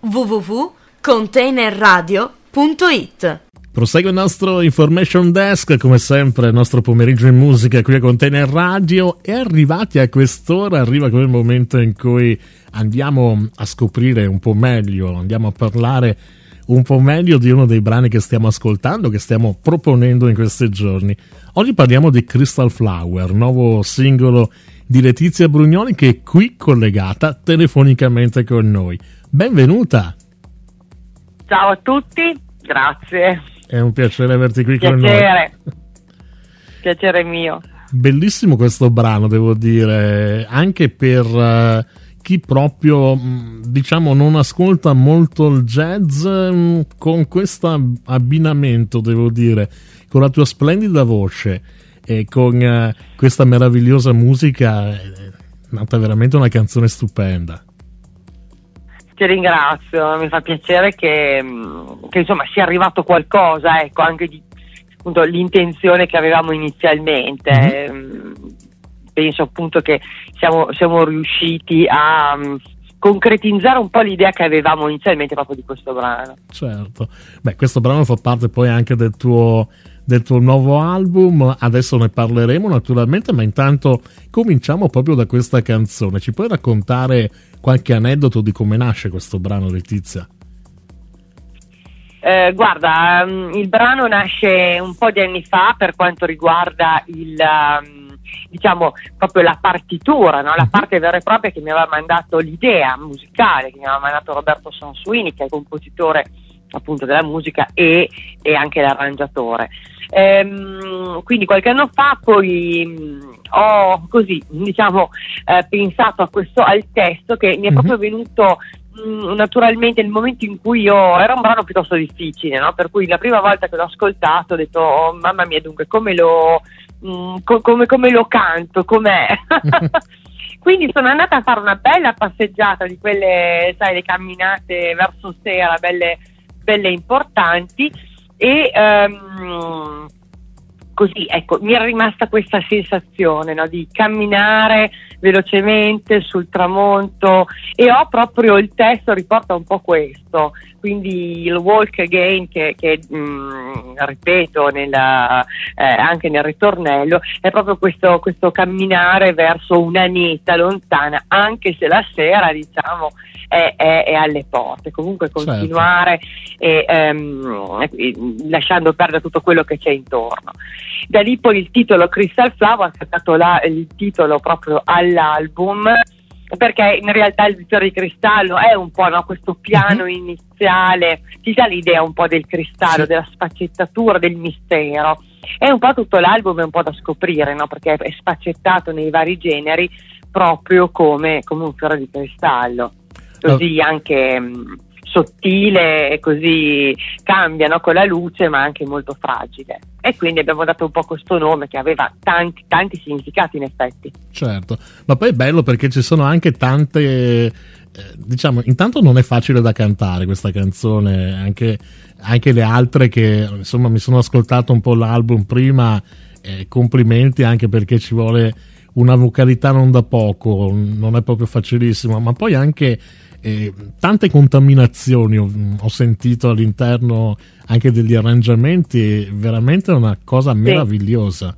www.containerradio.it. Prosegue il nostro Information Desk, come sempre il nostro pomeriggio in musica qui a Container Radio. E arrivati a quest'ora arriva quel momento in cui andiamo a scoprire un po' meglio, andiamo a parlare un po' meglio di uno dei brani che stiamo ascoltando, che stiamo proponendo in questi giorni. Oggi parliamo di Crystal Flower, nuovo singolo di Letizia Brugnoli, che è qui collegata telefonicamente con noi. Benvenuta! Ciao a tutti, grazie. È un piacere averti qui con noi. Piacere mio. Bellissimo questo brano, devo dire, anche per chi proprio, diciamo, non ascolta molto il jazz, con questo abbinamento, devo dire, con la tua splendida voce e con questa meravigliosa musica, è nata veramente una canzone stupenda. Ti ringrazio, mi fa piacere che insomma sia arrivato qualcosa, ecco, anche di appunto l'intenzione che avevamo inizialmente. Penso appunto che siamo riusciti a concretizzare un po' l'idea che avevamo inizialmente proprio di questo brano. Certo, beh, questo brano fa parte poi anche del tuo nuovo album, adesso ne parleremo naturalmente, ma intanto cominciamo proprio da questa canzone. Ci puoi raccontare qualche aneddoto di come nasce questo brano, Letizia? Guarda, il brano nasce un po' di anni fa per quanto riguarda diciamo proprio la partitura, no? La parte vera e propria che mi aveva mandato l'idea musicale, che mi aveva mandato Roberto Sansuini, che è il compositore appunto della musica e anche l'arrangiatore. Quindi qualche anno fa poi ho così, diciamo, pensato al testo, che mi è proprio venuto naturalmente nel momento in cui era un brano piuttosto difficile, no? Per cui la prima volta che l'ho ascoltato ho detto: oh, mamma mia, dunque come lo canto, com'è? Quindi sono andata a fare una bella passeggiata di quelle, sai, le camminate verso sera, belle importanti, e così, ecco, mi è rimasta questa sensazione, no, di camminare velocemente sul tramonto, e ho proprio il testo riporta un po' questo, quindi il walk again che ripeto anche nel ritornello, è proprio questo camminare verso una meta lontana, anche se la sera, diciamo, è alle porte. Comunque continuare, certo, e lasciando perdere tutto quello che c'è intorno. Da lì poi il titolo Crystal Flower è stato il titolo proprio all'album, perché in realtà il Bicchiere di cristallo è un po', no, questo piano iniziale, ti dà l'idea un po' del cristallo, sì, della sfaccettatura, del mistero. È un po' tutto l'album, è un po' da scoprire, no? Perché è sfaccettato nei vari generi, proprio come un fiore di cristallo, così anche sottile, e così cambia, no, con la luce, ma anche molto fragile. E quindi abbiamo dato un po' questo nome che aveva tanti significati, in effetti. Certo, ma poi è bello perché ci sono anche tante, diciamo, intanto non è facile da cantare questa canzone, anche le altre che insomma mi sono ascoltato un po' l'album prima, complimenti, anche perché ci vuole una vocalità non da poco, non è proprio facilissimo, ma poi anche tante contaminazioni ho sentito all'interno anche degli arrangiamenti, veramente una cosa meravigliosa.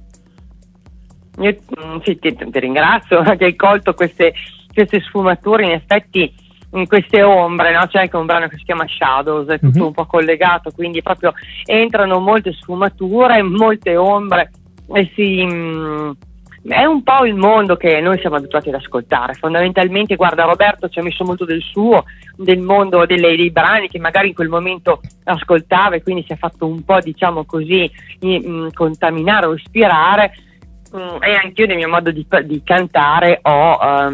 Io ti ringrazio che hai colto queste sfumature, in effetti, in queste ombre, no? C'è anche un brano che si chiama Shadows, è tutto un po' collegato, quindi proprio entrano molte sfumature, molte ombre, e è un po' il mondo che noi siamo abituati ad ascoltare. Fondamentalmente, guarda, Roberto ci ha messo molto del suo, del mondo dei brani che magari in quel momento ascoltava, e quindi si è fatto un po', diciamo così, contaminare o ispirare, e anch'io nel mio modo di cantare ho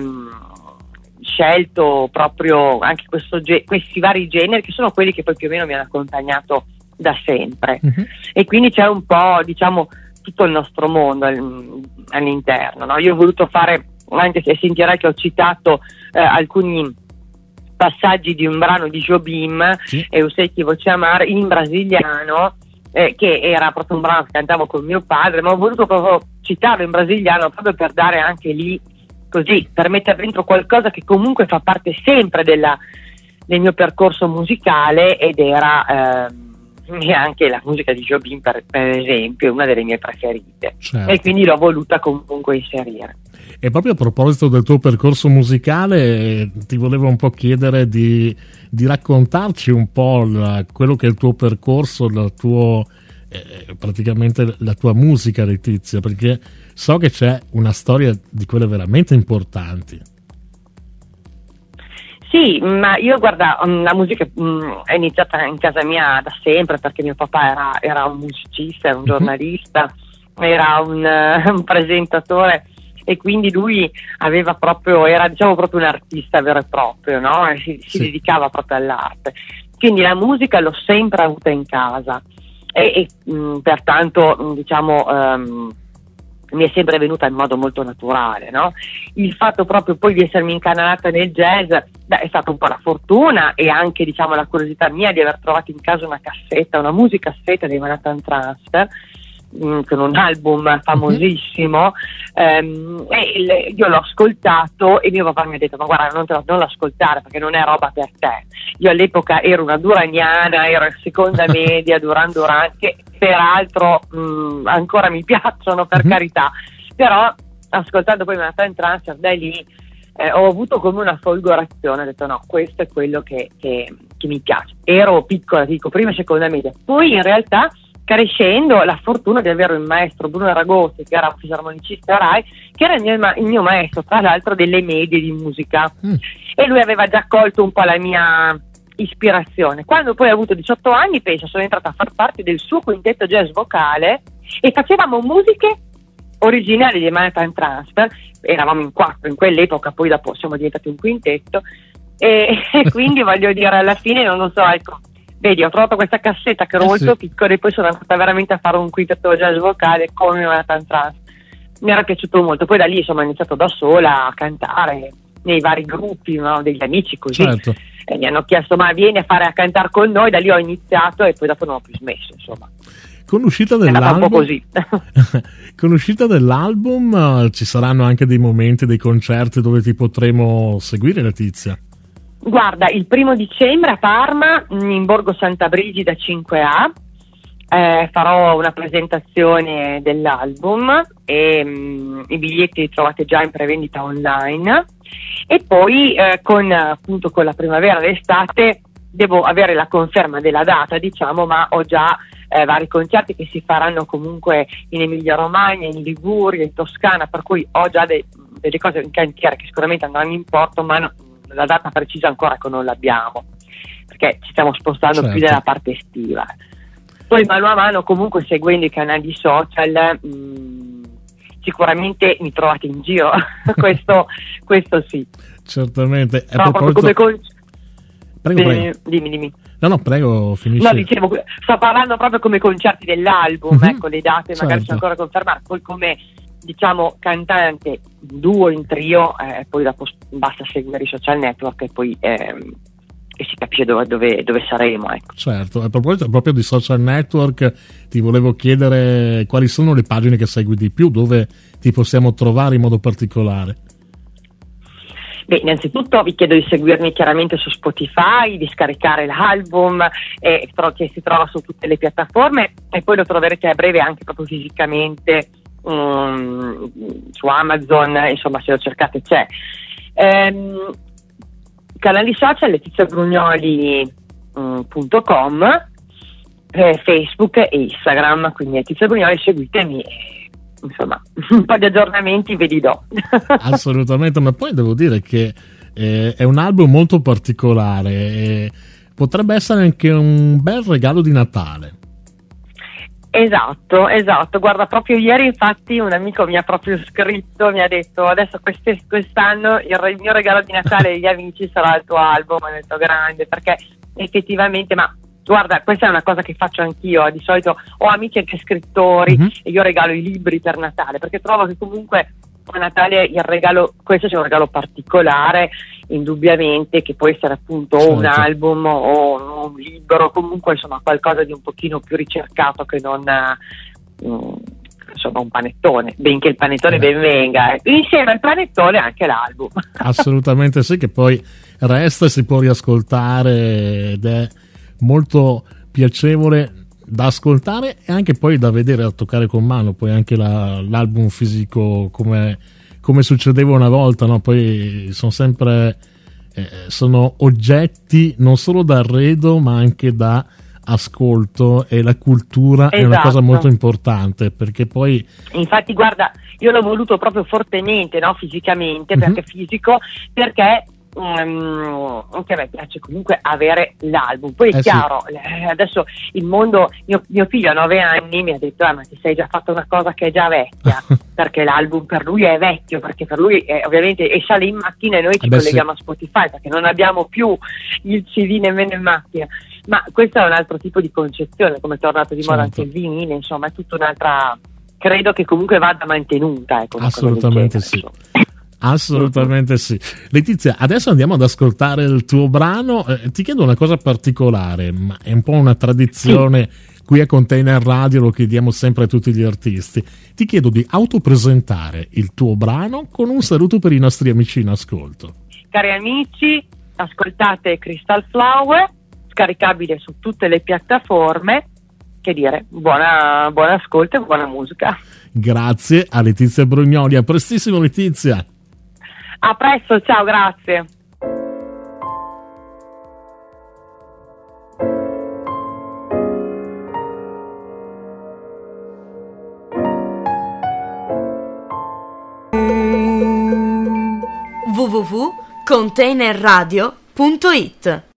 scelto proprio anche questi vari generi, che sono quelli che poi più o meno mi hanno accompagnato da sempre. E quindi c'è un po', diciamo, tutto il nostro mondo all'interno, no? Io ho voluto fare, anche se sentirai che ho citato alcuni passaggi di un brano di Jobim, sì, Eu sei chi voce amare, in brasiliano, che era proprio un brano che cantavo con mio padre, ma ho voluto proprio citarlo in brasiliano proprio per dare anche lì, così, per mettere dentro qualcosa che comunque fa parte sempre del mio percorso musicale, ed era e anche la musica di Jobim per esempio è una delle mie preferite, certo. E quindi l'ho voluta comunque inserire. E proprio a proposito del tuo percorso musicale, ti volevo un po' chiedere di raccontarci un po' quello che è il tuo percorso, il tuo, praticamente la tua musica, Letizia, perché so che c'è una storia di quelle veramente importanti. Sì, ma io guarda, la musica è iniziata in casa mia da sempre, perché mio papà era un musicista, era un giornalista, era un presentatore, e quindi lui era diciamo proprio un artista vero e proprio, no? E si dedicava proprio all'arte. Quindi la musica l'ho sempre avuta in casa e pertanto diciamo mi è sempre venuta in modo molto naturale, no? Il fatto proprio poi di essermi incanalata nel jazz, è stata un po' la fortuna, e anche diciamo la curiosità mia di aver trovato in casa una musicassetta dei Manhattan Transfer, con un album famosissimo, e io l'ho ascoltato e mio papà mi ha detto: ma guarda, non l'ascoltare perché non è roba per te. Io all'epoca ero una duraniana, ero in seconda media, Duran Duran, che peraltro ancora mi piacciono, per carità, però ascoltando poi Manhattan Transfer, da lì ho avuto come una folgorazione, ho detto no, questo è quello che mi piace. Ero piccola, dico, prima e seconda media, poi in realtà crescendo la fortuna di avere un maestro, Bruno Aragossi, che era un fisarmonicista Rai, che era il mio maestro, tra l'altro delle medie di musica, e lui aveva già colto un po' la mia ispirazione. Quando poi ho avuto 18 anni, sono entrata a far parte del suo quintetto jazz vocale e facevamo musiche originali di Manhattan Transfer. Eravamo in 4 in quell'epoca, poi dopo siamo diventati un quintetto, e quindi voglio dire, alla fine non lo so, ecco, vedi, ho trovato questa cassetta che ero molto piccola, e poi sono andata veramente a fare un quintetto jazz vocale come Manhattan Transfer. Mi era piaciuto molto. Poi da lì insomma ho iniziato da sola a cantare nei vari gruppi, no, degli amici, così. Certo. E mi hanno chiesto: ma vieni a cantare con noi. Da lì ho iniziato e poi dopo non ho più smesso, insomma. Con l'uscita dell'album, un po' così. Con l'uscita dell'album ci saranno anche dei momenti, dei concerti dove ti potremo seguire, Letizia? Guarda, il 1° dicembre a Parma, in Borgo Santa Brigida 5A, farò una presentazione dell'album, e i biglietti li trovate già in prevendita online, e poi con la primavera e l'estate devo avere la conferma della data, diciamo, ma ho già vari concerti che si faranno comunque in Emilia Romagna, in Liguria, in Toscana, per cui ho già delle cose in cantiere che sicuramente andranno in porto, ma la data precisa ancora che non l'abbiamo, perché ci stiamo spostando più nella parte estiva. Poi mano a mano, comunque, seguendo i canali social, sicuramente mi trovate in giro. questo sì, certamente. no, proprio come prego. Dimmi. No, prego, finisci. No, dicevo, sto parlando proprio come concerti dell'album, ecco, le date magari sono ancora confermate. Poi come, diciamo, cantante duo, in trio, poi dopo basta seguire i social network e poi e si capisce dove saremo, ecco. Certo, a proposito proprio di social network, ti volevo chiedere quali sono le pagine che segui di più, dove ti possiamo trovare in modo particolare. Beh, innanzitutto vi chiedo di seguirmi chiaramente su Spotify, di scaricare l'album, che si trova su tutte le piattaforme, e poi lo troverete a breve anche proprio fisicamente su Amazon, insomma, se lo cercate c'è. Canali social letiziabrugnoli.com, Facebook e Instagram, quindi Letizia Brugnoli, seguitemi, insomma, un po' di aggiornamenti ve li do. Assolutamente, ma poi devo dire che è un album molto particolare, potrebbe essere anche un bel regalo di Natale. Esatto, guarda, proprio ieri infatti un amico mi ha proprio scritto, mi ha detto: adesso quest'anno il mio regalo di Natale agli amici sarà il tuo album. Ho detto: grande, perché effettivamente, ma guarda, questa è una cosa che faccio anch'io, di solito ho amici anche scrittori, e io regalo i libri per Natale, perché trovo che comunque a Natale il regalo, questo sia un regalo particolare, indubbiamente, che può essere appunto o un album o un libro, comunque insomma qualcosa di un pochino più ricercato che non insomma un panettone, benché il panettone ben venga, insieme al panettone anche l'album. Assolutamente sì, che poi resta e si può riascoltare ed è molto piacevole da ascoltare e anche poi da vedere, da toccare con mano, poi anche l'album fisico come succedeva una volta, no? Poi sono sempre sono oggetti non solo d'arredo ma anche da ascolto, e la cultura è una cosa molto importante, perché poi infatti guarda, io l'ho voluto proprio fortemente, no? Fisicamente, perché fisico, perché anche a me piace comunque avere l'album. Poi è chiaro, adesso il mondo, mio figlio a 9 anni mi ha detto ma ti sei già fatto una cosa che è già vecchia, perché l'album per lui è vecchio, perché per lui ovviamente e sale in macchina e noi ci colleghiamo a Spotify, perché non abbiamo più il CD nemmeno in macchina. Ma questo è un altro tipo di concezione, come è tornato di moda anche il vinile, insomma è tutta un'altra, credo che comunque vada mantenuta, ecco. Assolutamente sì. Assolutamente sì. Letizia, adesso andiamo ad ascoltare il tuo brano. Ti chiedo una cosa particolare, ma è un po' una tradizione qui a Container Radio, lo chiediamo sempre a tutti gli artisti. Ti chiedo di autopresentare il tuo brano con un saluto per i nostri amici in ascolto. Cari amici, ascoltate Crystal Flower, scaricabile su tutte le piattaforme. Che dire, buon ascolto e buona musica. Grazie a Letizia Brugnoli, a prestissimo Letizia. A presto, ciao, grazie. www.containerradio.it